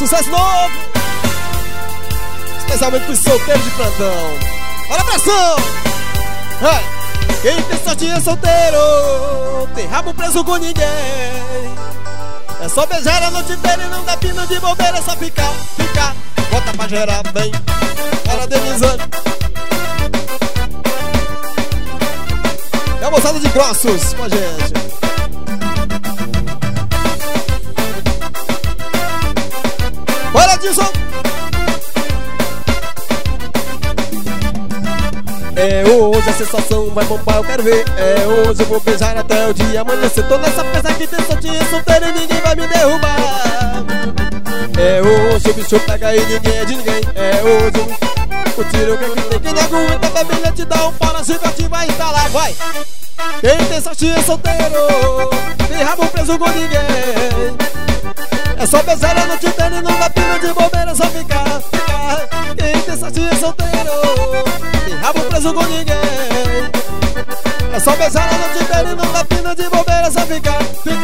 sucesso novo, especialmente pros solteiros de plantão. Bora, abração! Quem tem sorte é solteiro, tem rabo preso com ninguém. É só beijar a noite inteira e não dá pino de bobeira. É só ficar, bota pra gerar bem. Bora, Denizane. É a moçada de Grossos com a gente. Bora, Dilson. É hoje a sensação vai bombar, eu quero ver. É hoje eu vou beijar até o dia amanhecer. Tô nessa festa que tem soltinha solteira e ninguém vai me derrubar. É hoje o bicho pega e ninguém é de ninguém. É hoje o tiro que tem. Quem não aguenta bebê, te dá um pau na chicote, vai instalar, vai. Quem tem sortinha solteiro, tem rabo preso com ninguém. É só beijar a noite inteira e não dá pino de bobeira. É só ficar. Quem tem sortinha solteiro, tem rabo preso com ninguém. É só beijar a noite inteira e não dá pino de bobeira. É só ficar.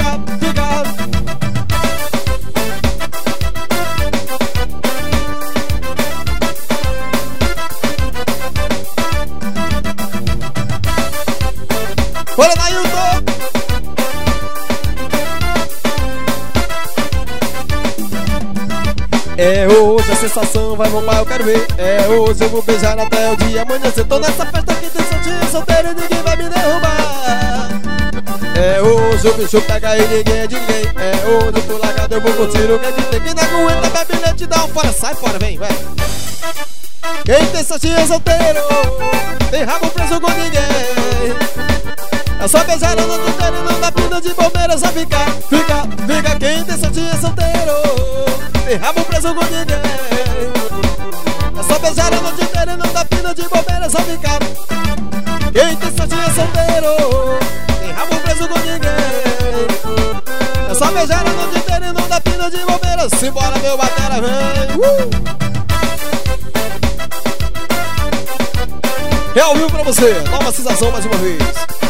Bora, Nailton! É hoje a sensação vai bombar, eu quero ver. É hoje eu vou beijar até o dia amanhecer. Tô nessa festa que tem soltinho solteiro e ninguém vai me derrubar. É hoje o bicho pega e ninguém é de ninguém. É hoje eu tô largado, eu vou curtir o que tem. Quem não aguenta bebe leite, dá um fora. Sai fora, vem, vai. Quem tem sortinho solteiro, tem rabo preso com ninguém. É só beijar a noite inteira e não dá pino de bobeira. É só ficar. Quem tem sortinho solteiro, tem rabo preso com ninguém. É só beijar a noite inteira e não dá pino de bobeira. É só ficar. Quem tem sortinho solteiro, tem rabo preso com ninguém. É só beijar a noite inteira e não dá pino de bobeira. Simbora, meu batera, vem. É ao vivo pra você, nova sensação mais uma vez.